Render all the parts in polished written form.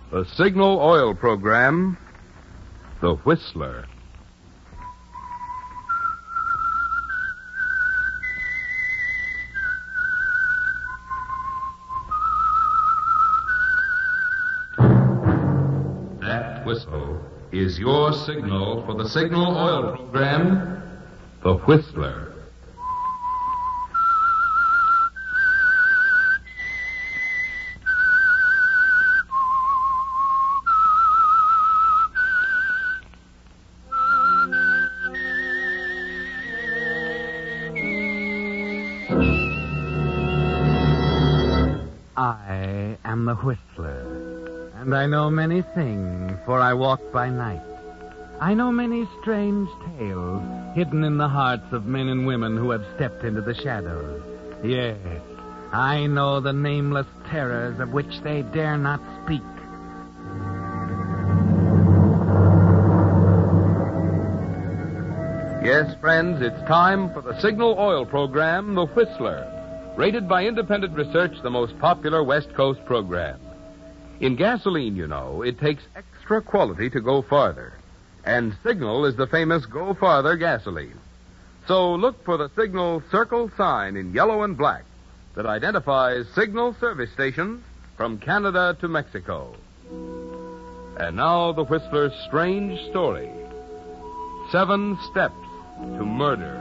The Signal Oil Program, The Whistler. That whistle is your signal for the Signal Oil Program, The Whistler. I am the Whistler, and I know many things, for I walk by night. I know many strange tales hidden in the hearts of men and women who have stepped into the shadows. Yes, I know the nameless terrors of which they dare not speak. Yes, friends, it's time for the Signal Oil Program, The Whistler. Rated by independent research, the most popular West Coast program. In gasoline, you know, it takes extra quality to go farther. And Signal is the famous Go Farther gasoline. So look for the Signal circle sign in yellow and black that identifies Signal service stations from Canada to Mexico. And now the Whistler's strange story. 7 Steps to Murder.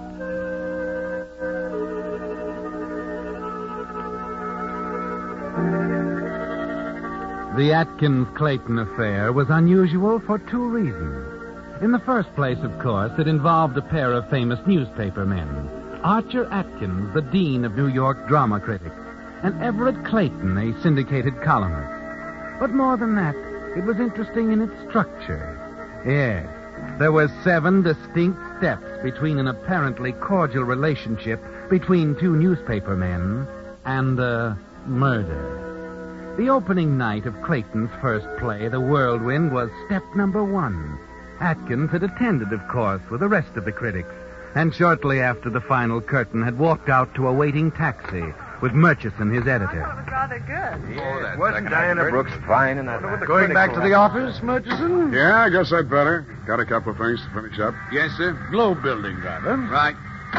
The Atkins-Clayton affair was unusual for 2 reasons. In the first place, of course, it involved a pair of famous newspaper men. Archer Atkins, the dean of New York drama critics, and Everett Clayton, a syndicated columnist. But more than that, it was interesting in its structure. Yes, there were 7 distinct steps between an apparently cordial relationship between 2 newspaper men and a murder. The opening night of Clayton's first play, The Whirlwind, was step number 1. Atkins had attended, of course, with the rest of the critics, and shortly after the final curtain had walked out to a waiting taxi with Murchison, his editor. That was rather good. Yeah, wasn't Diana Brooks fine in that? Going back to the office, Murchison? Yeah, I guess I'd better. Got a couple of things to finish up. Yes, sir. Globe building, rather. Right.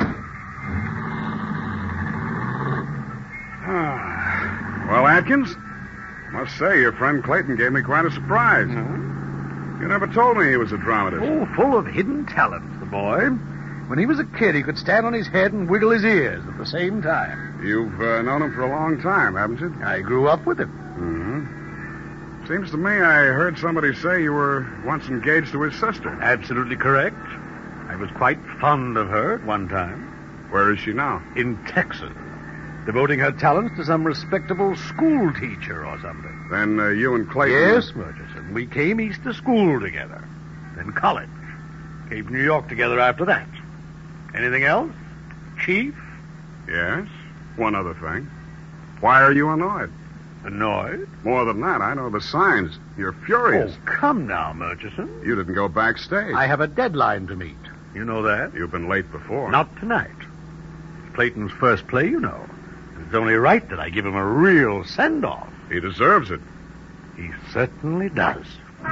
Well, Atkins, must say your friend Clayton gave me quite a surprise. You never told me he was a dramatist. Oh, full of hidden talent, the boy. When he was a kid, he could stand on his head and wiggle his ears at the same time. You've known him for a long time, haven't you? I grew up with him. Mm-hmm. Seems to me I heard somebody say you were once engaged to his sister. Absolutely correct. I was quite fond of her at one time. Where is she now? In Texas. Devoting her talents to some respectable school teacher or something. Then you and Clayton... Yes, Murchison. We came east to school together. Then college. Came to New York together after that. Anything else? Chief? Yes. One other thing. Why are you annoyed? Annoyed? More than that, I know the signs. You're furious. Oh, come now, Murchison. You didn't go backstage. I have a deadline to meet. You know that? You've been late before. Not tonight. It's Clayton's first play, you know. It's only right that I give him a real send-off. He deserves it. He certainly does.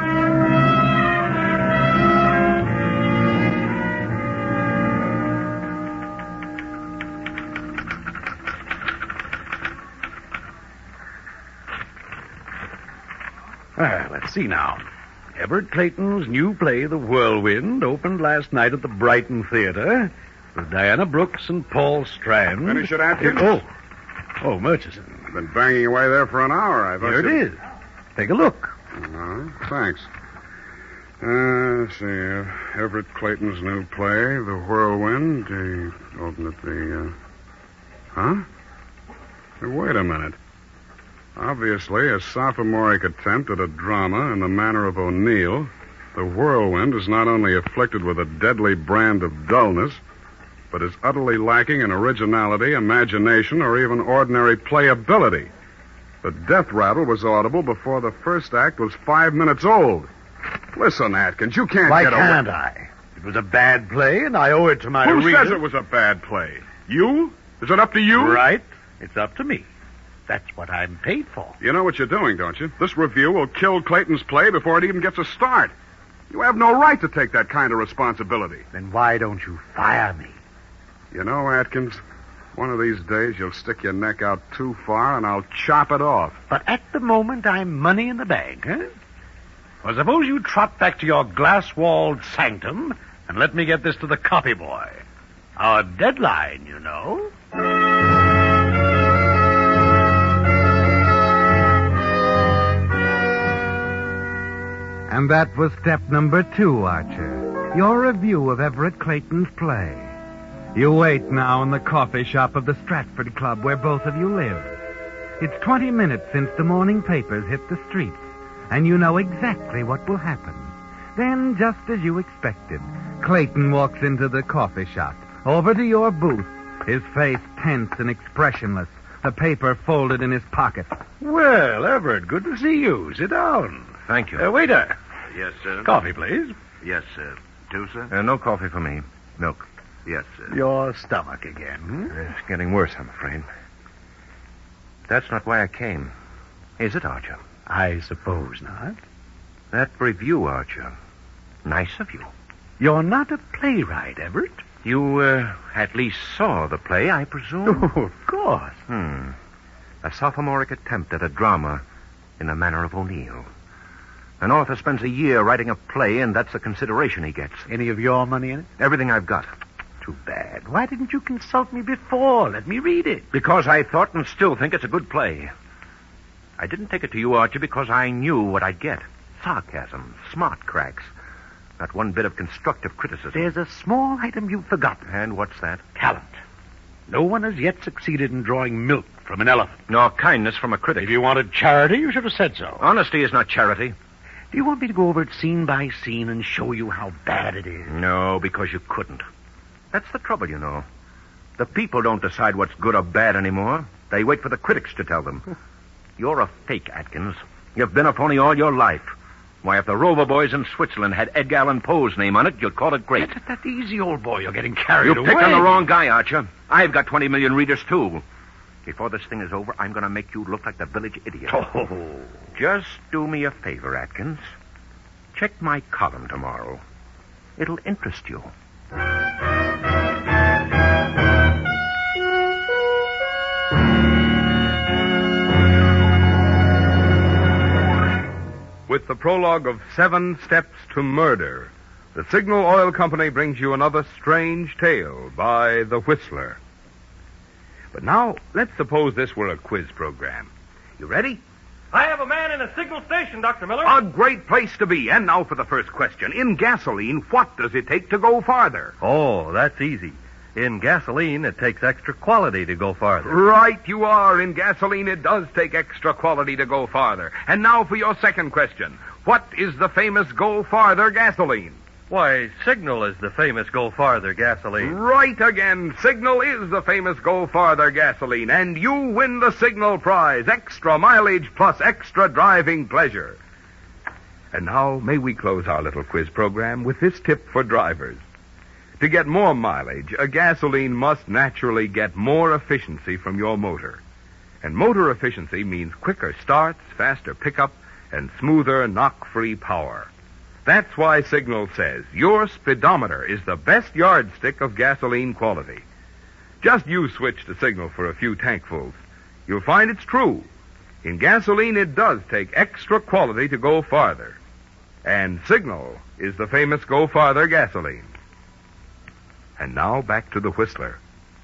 Let's see now. Everett Clayton's new play, The Whirlwind, opened last night at the Brighton Theater with Diana Brooks and Paul Strand. Finish it, Atkins. Oh, Murchison. I've been banging away there for an hour. I thought Here it is. Take a look. All right, thanks. Let's see. Everett Clayton's new play, The Whirlwind. Open at the... Huh? Hey, wait a minute. Obviously, a sophomoric attempt at a drama in the manner of O'Neill, The Whirlwind is not only afflicted with a deadly brand of dullness, but is utterly lacking in originality, imagination, or even ordinary playability. The death rattle was audible before the first act was 5 minutes old. Listen, Atkins, you can't Why get away... Why can't I? It was a bad play, and I owe it to my Who reader. says it was a bad play? You? Is it up to you? Right. It's up to me. That's what I'm paid for. You know what you're doing, don't you? This review will kill Clayton's play before it even gets a start. You have no right to take that kind of responsibility. Then why don't you fire me? You know, Atkins, one of these days you'll stick your neck out too far and I'll chop it off. But at the moment, I'm money in the bank, huh? Well, suppose you trot back to your glass-walled sanctum and let me get this to the copy boy. Our deadline, you know. And that was step number 2, Archer. Your review of Everett Clayton's play. You wait now in the coffee shop of the Stratford Club where both of you live. It's 20 minutes since the morning papers hit the streets, and you know exactly what will happen. Then, just as you expected, Clayton walks into the coffee shop, over to your booth, his face tense and expressionless, the paper folded in his pocket. Well, Everett, good to see you. Sit down. Thank you. Waiter. Yes, sir. Coffee, please. Yes, sir. Two, sir? No coffee for me. Milk. Yes, sir. Your stomach again. It's getting worse, I'm afraid. That's not why I came. Is it, Archer? I suppose not. That review, Archer. Nice of you. You're not a playwright, Everett. You, at least saw the play, I presume? Oh, of course. A sophomoric attempt at a drama in the manner of O'Neill. An author spends a year writing a play, and that's the consideration he gets. Any of your money in it? Everything I've got. Too bad. Why didn't you consult me before? Let me read it. Because I thought and still think it's a good play. I didn't take it to you, Archer, because I knew what I'd get. Sarcasm, smart cracks. Not one bit of constructive criticism. There's a small item you've forgotten. And what's that? Talent. No one has yet succeeded in drawing milk from an elephant. Nor kindness from a critic. If you wanted charity, you should have said so. Honesty is not charity. Do you want me to go over it scene by scene and show you how bad it is? No, because you couldn't. That's the trouble, you know. The people don't decide what's good or bad anymore. They wait for the critics to tell them. You're a fake, Atkins. You've been a phony all your life. Why, if the Rover Boys in Switzerland had Edgar Allan Poe's name on it, you'd call it great. That easy, old boy. You're getting carried away. You picked on the wrong guy, Archer. I've got 20 million readers, too. Before this thing is over, I'm going to make you look like the village idiot. Oh. Just do me a favor, Atkins. Check my column tomorrow. It'll interest you. With the prologue of 7 Steps to Murder, the Signal Oil Company brings you another strange tale by The Whistler. But now, let's suppose this were a quiz program. You ready? I have a man in a signal station, Dr. Miller. A great place to be. And now for the first question. In gasoline, what does it take to go farther? Oh, that's easy. In gasoline, it takes extra quality to go farther. Right you are. In gasoline, it does take extra quality to go farther. And now for your second question. What is the famous Go Farther gasoline? Why, Signal is the famous Go Farther gasoline. Right again. Signal is the famous Go Farther gasoline. And you win the Signal prize. Extra mileage plus extra driving pleasure. And now, may we close our little quiz program with this tip for drivers. To get more mileage, a gasoline must naturally get more efficiency from your motor. And motor efficiency means quicker starts, faster pickup, and smoother knock-free power. That's why Signal says your speedometer is the best yardstick of gasoline quality. Just you switch to Signal for a few tankfuls. You'll find it's true. In gasoline, it does take extra quality to go farther. And Signal is the famous Go Farther gasoline. And now back to the Whistler.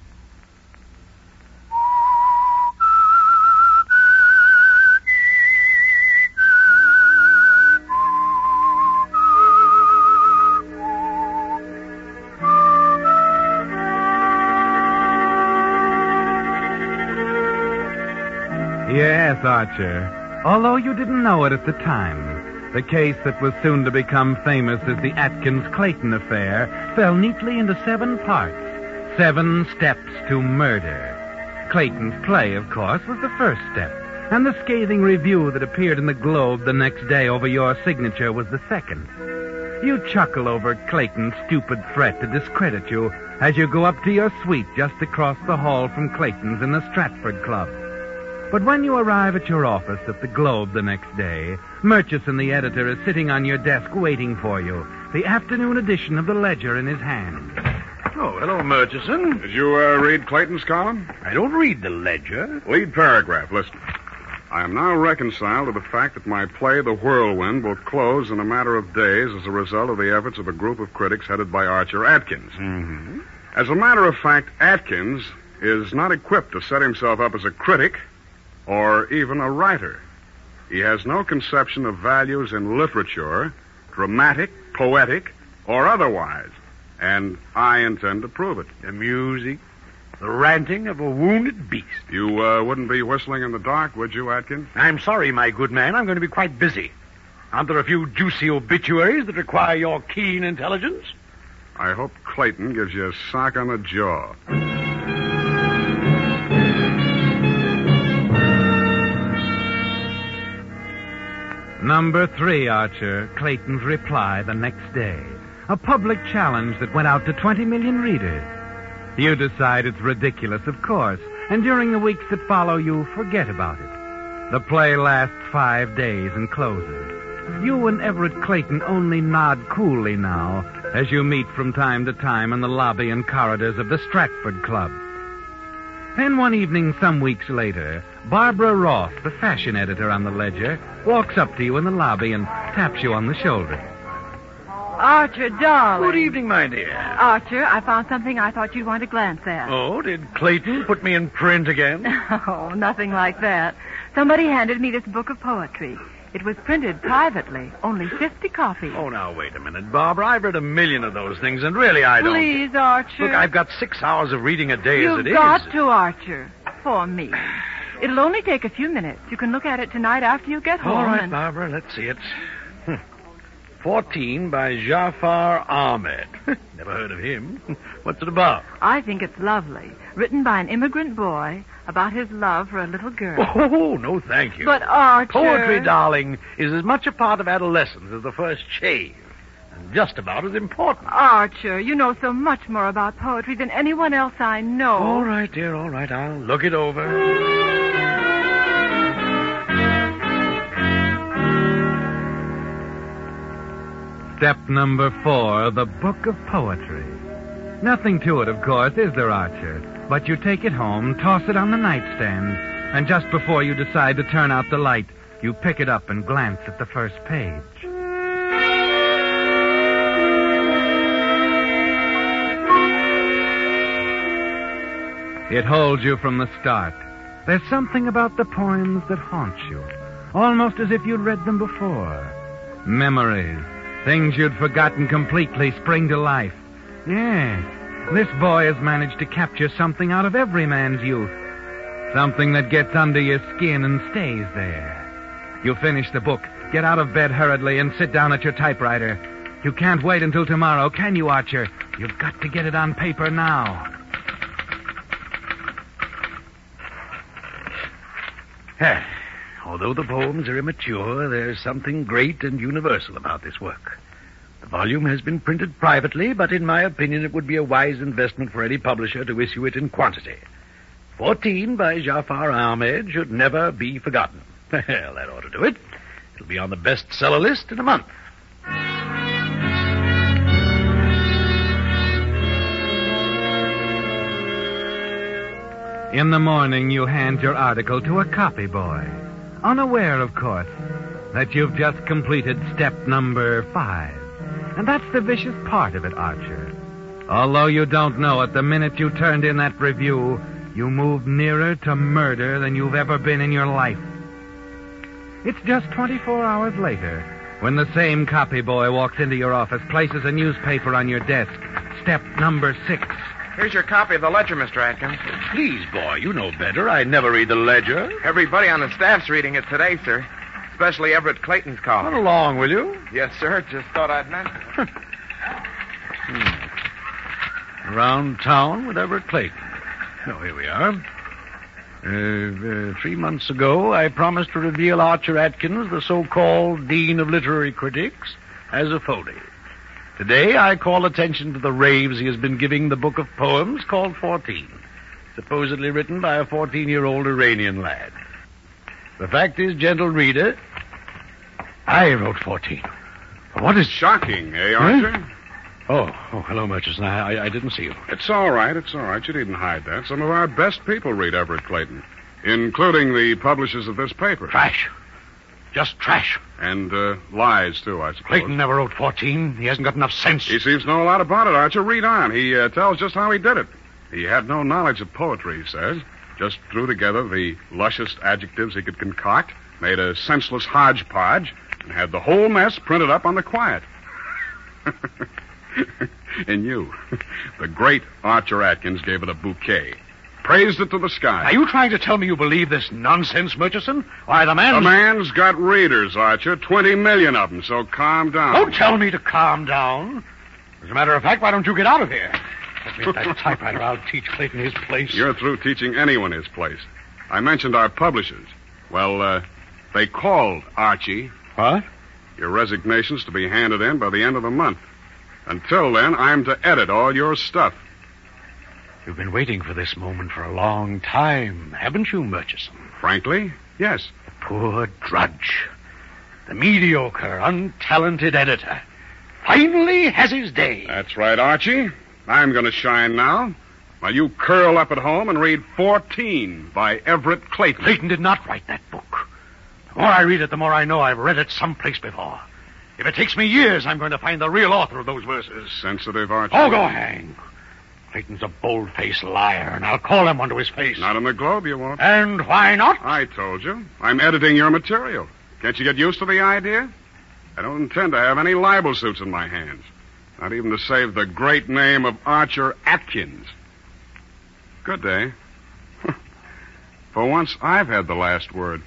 Yes, Archer. Although you didn't know it at the time, the case that was soon to become famous as the Atkins-Clayton affair fell neatly into 7 parts. 7 steps to murder. Clayton's play, of course, was the first step, and the scathing review that appeared in the Globe the next day over your signature was the second. You chuckle over Clayton's stupid threat to discredit you as you go up to your suite just across the hall from Clayton's in the Stratford Club. But when you arrive at your office at the Globe the next day, Murchison, the editor, is sitting on your desk waiting for you, the afternoon edition of the Ledger in his hand. Oh, hello, Murchison. Did you read Clayton's column? I don't read the Ledger. Lead paragraph, listen. I am now reconciled to the fact that my play, The Whirlwind, will close in a matter of days as a result of the efforts of a group of critics headed by Archer Atkins. Mm-hmm. As a matter of fact, Atkins is not equipped to set himself up as a critic or even a writer. He has no conception of values in literature, dramatic, poetic, or otherwise, and I intend to prove it. The music, the ranting of a wounded beast. You wouldn't be whistling in the dark, would you, Atkins? I'm sorry, my good man. I'm going to be quite busy. Aren't there a few juicy obituaries that require your keen intelligence? I hope Clayton gives you a sock on the jaw. Number 3, Archer, Clayton's reply the next day. A public challenge that went out to 20 million readers. You decide it's ridiculous, of course, and during the weeks that follow, you forget about it. The play lasts 5 days and closes. You and Everett Clayton only nod coolly now as you meet from time to time in the lobby and corridors of the Stratford Club. Then one evening some weeks later, Barbara Ross, the fashion editor on the Ledger, walks up to you in the lobby and taps you on the shoulder. Archer, darling. Good evening, my dear. Archer, I found something I thought you'd want to glance at. Oh, did Clayton put me in print again? Oh, nothing like that. Somebody handed me this book of poetry. It was printed privately, only 50 copies. Oh, now, wait a minute, Barbara. I've read a million of those things, and really I don't... Please, Archer. Look, I've got 6 hours of reading a day as it is. You've got to, Archer. For me. It'll only take a few minutes. You can look at it tonight after you get home. All right, Barbara, let's see it. 14 by Jafar Ahmed. Never heard of him. What's it about? I think it's lovely. Written by an immigrant boy about his love for a little girl. Oh, no, thank you. But, Archer... Poetry, darling, is as much a part of adolescence as the first shave. And just about as important. Archer, you know so much more about poetry than anyone else I know. All right, dear, all right. I'll look it over. Step number 4, the book of poetry. Nothing to it, of course, is there, Archer? But you take it home, toss it on the nightstand, and just before you decide to turn out the light, you pick it up and glance at the first page. It holds you from the start. There's something about the poems that haunts you, almost as if you'd read them before. Memories. Things you'd forgotten completely spring to life. Yes, this boy has managed to capture something out of every man's youth. Something that gets under your skin and stays there. You finish the book, get out of bed hurriedly, and sit down at your typewriter. You can't wait until tomorrow, can you, Archer? You've got to get it on paper now. Although the poems are immature, there's something great and universal about this work. The volume has been printed privately, but in my opinion it would be a wise investment for any publisher to issue it in quantity. 14 by Jafar Ahmed should never be forgotten. Well, that ought to do it. It'll be on the bestseller list in a month. In the morning, you hand your article to a copy boy. Unaware, of course, that you've just completed step number 5. And that's the vicious part of it, Archer. Although you don't know it, the minute you turned in that review, you moved nearer to murder than you've ever been in your life. It's just 24 hours later when the same copy boy walks into your office, places a newspaper on your desk. Step number 6. Here's your copy of the Ledger, Mr. Atkins. Please, boy, you know better. I never read the Ledger. Everybody on the staff's reading it today, sir. Especially Everett Clayton's column. Run along, will you? Yes, sir. Just thought I'd mention it. Around town with Everett Clayton. Oh, here we are. 3 months ago, I promised to reveal Archer Atkins, the so-called Dean of Literary Critics, as a phony. Today, I call attention to the raves he has been giving the book of poems called 14, supposedly written by a 14-year-old Iranian lad. The fact is, gentle reader, I wrote 14. What is... Shocking, eh, Archer? Oh, hello, Murchison. I didn't see you. It's all right. You needn't hide that. Some of our best people read Everett Clayton, including the publishers of this paper. Trash. Just trash. And lies, too, I suppose. Clayton never wrote 14. He hasn't got enough sense. He seems to know a lot about it, Archer. Read on. He tells just how he did it. He had no knowledge of poetry, he says. Just threw together the luscious adjectives he could concoct, made a senseless hodgepodge, and had the whole mess printed up on the quiet. And you, the great Archer Atkins, gave it a bouquet. Praised it to the sky. Are you trying to tell me you believe this nonsense, Murchison? Why, the man's got readers, Archer. 20 million of them, so calm down. Don't tell me to calm down. As a matter of fact, why don't you get out of here? Let me get that typewriter. I'll teach Clayton his place. You're through teaching anyone his place. I mentioned our publishers. Well, they called Archie. What? Your resignation's to be handed in by the end of the month. Until then, I'm to edit all your stuff. You've been waiting for this moment for a long time, haven't you, Murchison? Frankly, yes. The poor drudge. The mediocre, untalented editor. Finally has his day. That's right, Archie. I'm going to shine now. While you curl up at home and read 14 by Everett Clayton. Clayton did not write that book. The more I read it, the more I know I've read it someplace before. If it takes me years, I'm going to find the real author of those verses. Sensitive, Archie. Oh, go hang. Clayton's a bold-faced liar, and I'll call him onto his face. Not in the Globe, you won't. And why not? I told you. I'm editing your material. Can't you get used to the idea? I don't intend to have any libel suits in my hands. Not even to save the great name of Archer Atkins. Good day. For once, I've had the last word.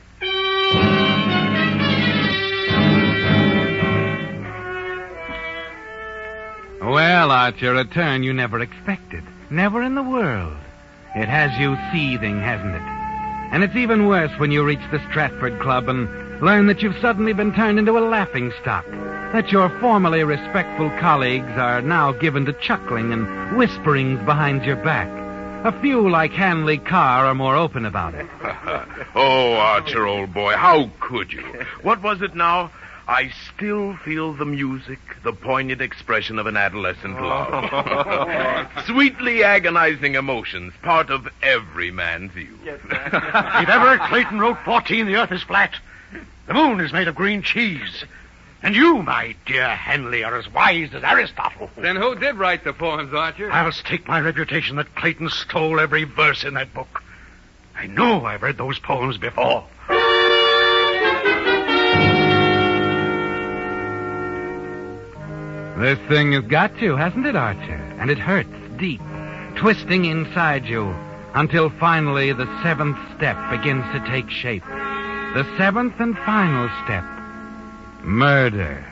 Well, Archer, a turn you never expected. Never in the world. It has you seething, hasn't it? And it's even worse when you reach the Stratford Club and learn that you've suddenly been turned into a laughingstock. That your formerly respectful colleagues are now given to chuckling and whisperings behind your back. A few, like Hanley Carr, are more open about it. Oh, Archer, old boy, how could you? What was it now? I still feel the music, the poignant expression of an adolescent love. Sweetly agonizing emotions, part of every man's youth. Yes, if Everett Clayton wrote 14, the earth is flat. The moon is made of green cheese. And you, my dear Henley, are as wise as Aristotle. Then who did write the poems, Archer? I'll stake my reputation that Clayton stole every verse in that book. I know I've read those poems before. This thing has got you, hasn't it, Archer? And it hurts deep, twisting inside you, until finally the seventh step begins to take shape. The seventh and final step. Murder.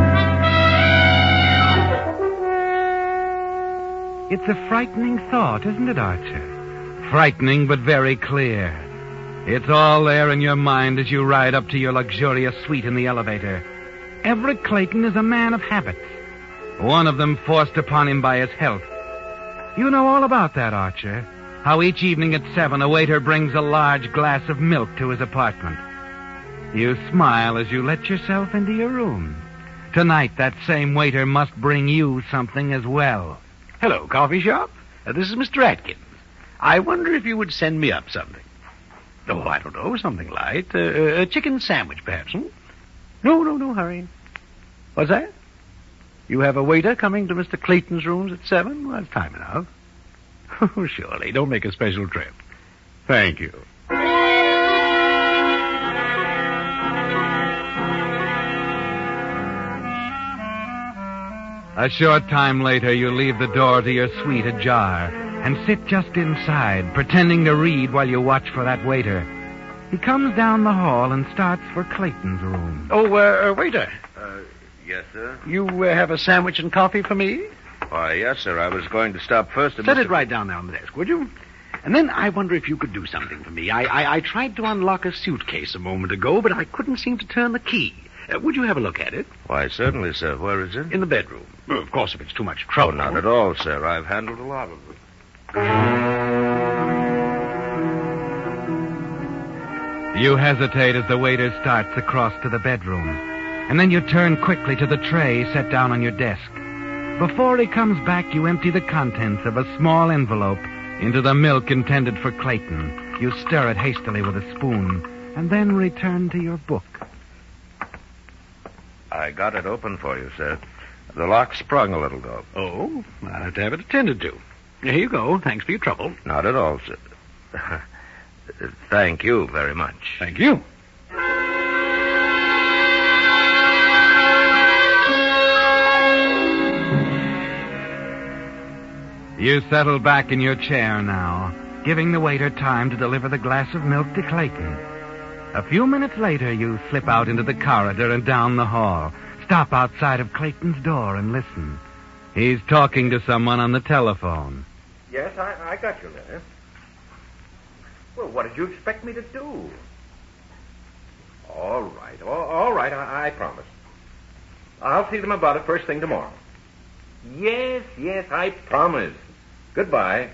It's a frightening thought, isn't it, Archer? Frightening, but very clear. It's all there in your mind as you ride up to your luxurious suite in the elevator. Everett Clayton is a man of habits. One of them forced upon him by his health. You know all about that, Archer. How each evening at 7, a waiter brings a large glass of milk to his apartment. You smile as you let yourself into your room. Tonight, that same waiter must bring you something as well. Hello, coffee shop. This is Mr. Atkins. I wonder if you would send me up something. Oh, I don't know, something light. A chicken sandwich, perhaps. No hurry. What's that? You have a waiter coming to Mr. Clayton's rooms at 7? Well, that's time enough. Oh, surely. Don't make a special trip. Thank you. A short time later, you leave the door to your suite ajar and sit just inside, pretending to read while you watch for that waiter. He comes down the hall and starts for Clayton's room. Oh, waiter. Yes, sir? You have a sandwich and coffee for me? Why, yes, sir. I was going to stop first at Set it right down there on the desk, would you? And then I wonder if you could do something for me. I tried to unlock a suitcase a moment ago, but I couldn't seem to turn the key. Would you have a look at it? Why, certainly, sir. Where is it? In the bedroom. Well, of course, if it's too much trouble. Oh, not at all, sir. I've handled a lot of them. You hesitate as the waiter starts across to the bedroom, and then you turn quickly to the tray set down on your desk. Before he comes back, you empty the contents of a small envelope into the milk intended for Clayton. You stir it hastily with a spoon, and then return to your book. I got it open for you, sir. The lock sprung a little, though. Oh, I'll have to have it attended to. Here you go. Thanks for your trouble. Not at all, sir. Thank you very much. Thank you. You settle back in your chair now, giving the waiter time to deliver the glass of milk to Clayton. A few minutes later, you slip out into the corridor and down the hall. Stop outside of Clayton's door and listen. He's talking to someone on the telephone. Yes, I got your letter. Well, what did you expect me to do? All right, I promise. I'll see them about it first thing tomorrow. Yes, I promise. Goodbye.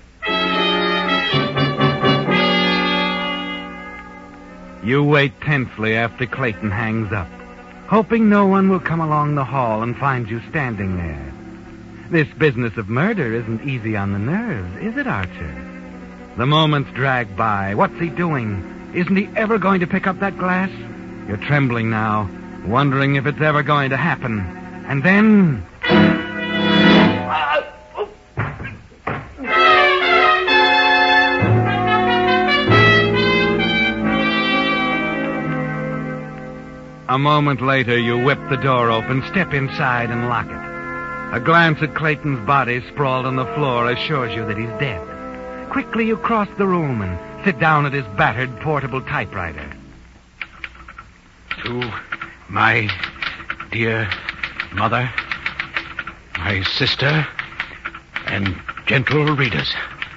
You wait tensely after Clayton hangs up, hoping no one will come along the hall and find you standing there. This business of murder isn't easy on the nerves, is it, Archer? The moments drag by. What's he doing? Isn't he ever going to pick up that glass? You're trembling now, wondering if it's ever going to happen. And then... A moment later, you whip the door open, step inside, and lock it. A glance at Clayton's body sprawled on the floor assures you that he's dead. Quickly, you cross the room and sit down at his battered portable typewriter. To my dear mother, my sister, and gentle readers,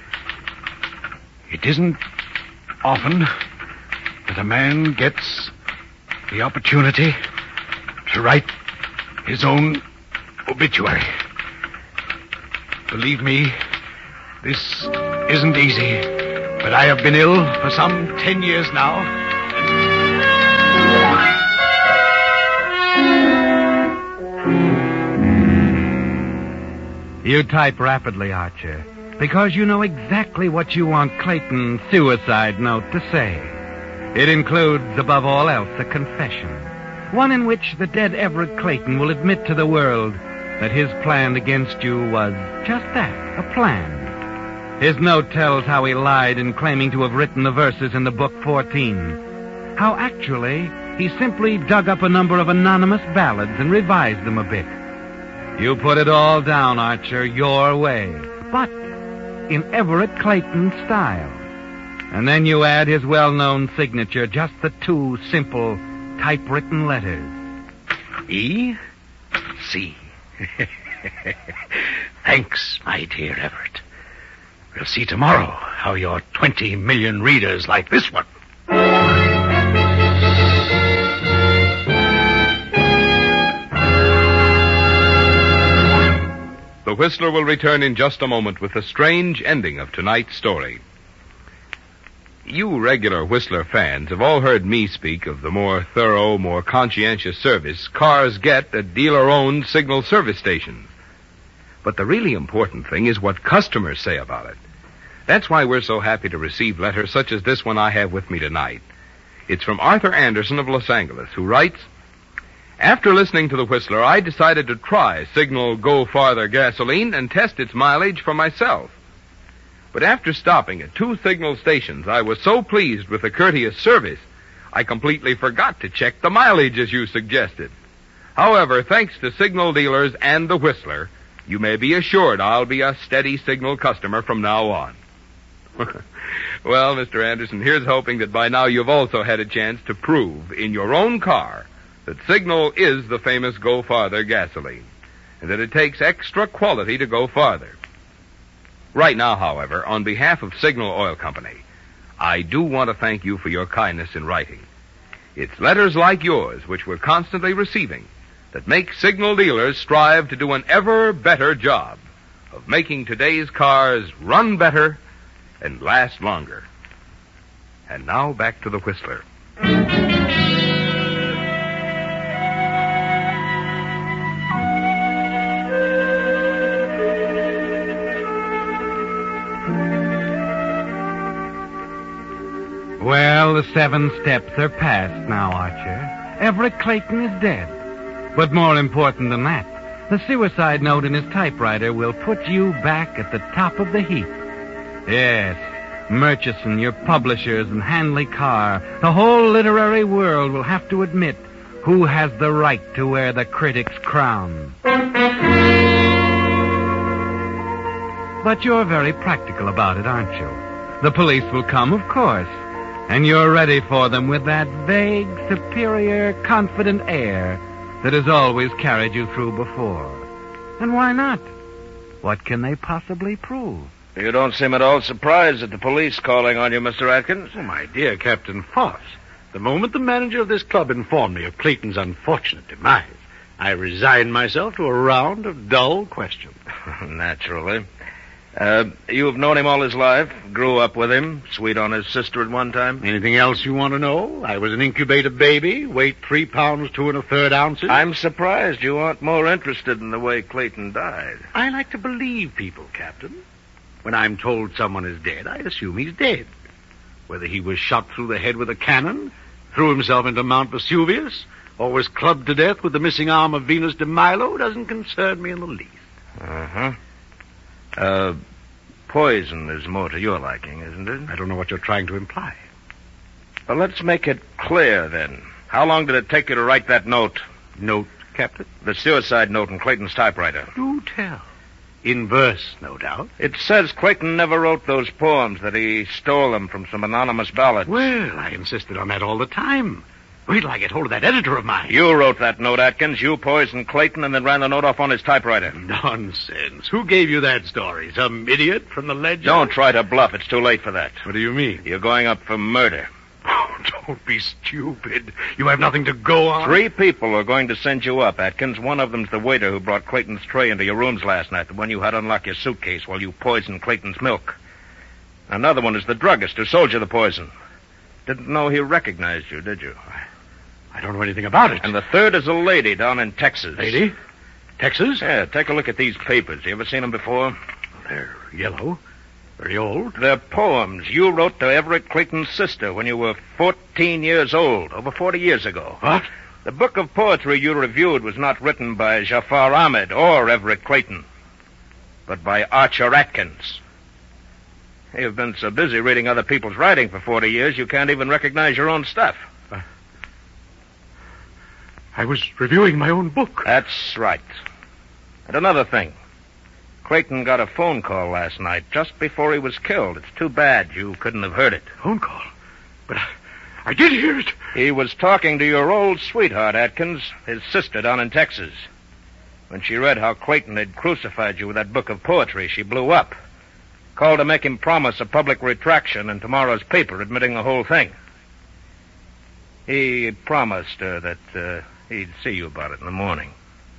it isn't often that a man gets the opportunity to write his own obituary. Believe me, this isn't easy, but I have been ill for some 10 years now. You type rapidly, Archer, because you know exactly what you want Clayton's suicide note to say. It includes, above all else, a confession. One in which the dead Everett Clayton will admit to the world that his plan against you was just that, a plan. His note tells how he lied in claiming to have written the verses in the book 14. How actually he simply dug up a number of anonymous ballads and revised them a bit. You put it all down, Archer, your way, but in Everett Clayton's style. And then you add his well-known signature, just the two simple typewritten letters. E.C. Thanks, my dear Everett. We'll see tomorrow how your 20 million readers like this one. The Whistler will return in just a moment with the strange ending of tonight's story. You regular Whistler fans have all heard me speak of the more thorough, more conscientious service cars get at dealer-owned signal service stations. But the really important thing is what customers say about it. That's why we're so happy to receive letters such as this one I have with me tonight. It's from Arthur Anderson of Los Angeles, who writes, "After listening to the Whistler, I decided to try Signal Go Farther gasoline and test its mileage for myself. But after stopping at 2 signal stations, I was so pleased with the courteous service, I completely forgot to check the mileage as you suggested. However, thanks to signal dealers and the Whistler, you may be assured I'll be a steady signal customer from now on." Well, Mr. Anderson, here's hoping that by now you've also had a chance to prove in your own car that Signal is the famous Go Farther gasoline, and that it takes extra quality to go farther. Right now, however, on behalf of Signal Oil Company, I do want to thank you for your kindness in writing. It's letters like yours, which we're constantly receiving, that make Signal dealers strive to do an ever better job of making today's cars run better and last longer. And now back to the Whistler. Well, the 7 steps are past now, Archer. Everett Clayton is dead. But more important than that, the suicide note in his typewriter will put you back at the top of the heap. Yes, Murchison, your publishers, and Hanley Carr, the whole literary world will have to admit who has the right to wear the critic's crown. But you're very practical about it, aren't you? The police will come, of course, and you're ready for them with that vague, superior, confident air that has always carried you through before. And why not? What can they possibly prove? You don't seem at all surprised at the police calling on you, Mr. Atkins. Oh, my dear Captain Foss, the moment the manager of this club informed me of Clayton's unfortunate demise, I resigned myself to a round of dull questions. Naturally. You've known him all his life, grew up with him, sweet on his sister at one time. Anything else you want to know? I was an incubator baby, weight 3 pounds, 2 1/3 ounces. I'm surprised you aren't more interested in the way Clayton died. I like to believe people, Captain. When I'm told someone is dead, I assume he's dead. Whether he was shot through the head with a cannon, threw himself into Mount Vesuvius, or was clubbed to death with the missing arm of Venus de Milo doesn't concern me in the least. Uh-huh. Poison is more to your liking, isn't it? I don't know what you're trying to imply. Well, let's make it clear, then. How long did it take you to write that note? Note, Captain? The suicide note in Clayton's typewriter. Do tell. In verse, no doubt. It says Clayton never wrote those poems, that he stole them from some anonymous ballad. Well, I insisted on that all the time. Wait till I get hold of that editor of mine. You wrote that note, Atkins. You poisoned Clayton and then ran the note off on his typewriter. Nonsense. Who gave you that story? Some idiot from the Ledger? Don't try to bluff. It's too late for that. What do you mean? You're going up for murder. Oh, don't be stupid. You have nothing to go on. 3 people are going to send you up, Atkins. One of them's the waiter who brought Clayton's tray into your rooms last night, the one you had unlock your suitcase while you poisoned Clayton's milk. Another one is the druggist who sold you the poison. Didn't know he recognized you, did you? I don't know anything about it. And the third is a lady down in Texas. Lady? Texas? Yeah, take a look at these papers. You ever seen them before? They're yellow. Very old. They're poems you wrote to Everett Clayton's sister when you were 14 years old, over 40 years ago. What? The book of poetry you reviewed was not written by Jafar Ahmed or Everett Clayton, but by Archer Atkins. You've been so busy reading other people's writing for 40 years, you can't even recognize your own stuff. I was reviewing my own book. That's right. And another thing. Clayton got a phone call last night, just before he was killed. It's too bad you couldn't have heard it. Phone call? But I did hear it. He was talking to your old sweetheart, Atkins, his sister down in Texas. When she read how Clayton had crucified you with that book of poetry, she blew up. Called to make him promise a public retraction in tomorrow's paper admitting the whole thing. He promised her that he'd see you about it in the morning.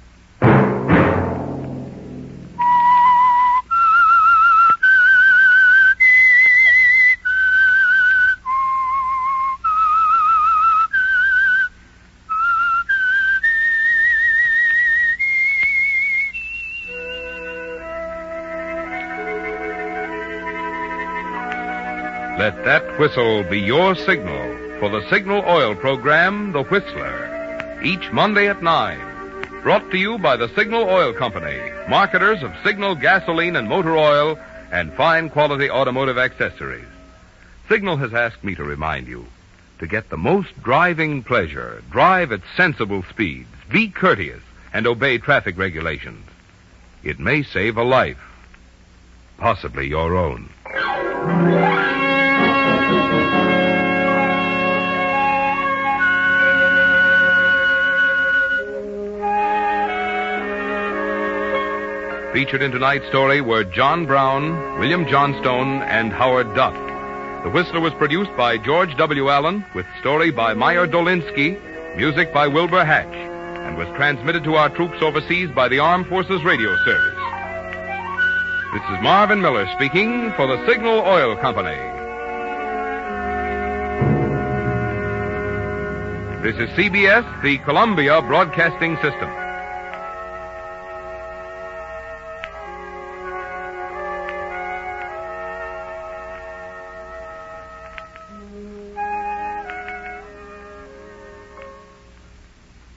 Let that whistle be your signal for the Signal Oil program, The Whistler. Each Monday at 9. Brought to you by the Signal Oil Company, marketers of Signal gasoline and motor oil and fine quality automotive accessories. Signal has asked me to remind you, to get the most driving pleasure, drive at sensible speeds, be courteous, and obey traffic regulations. It may save a life, possibly your own. Featured in tonight's story were John Brown, William Johnstone, and Howard Duff. The Whistler was produced by George W. Allen, with story by Meyer Dolinsky, music by Wilbur Hatch, and was transmitted to our troops overseas by the Armed Forces Radio Service. This is Marvin Miller speaking for the Signal Oil Company. This is CBS, the Columbia Broadcasting System.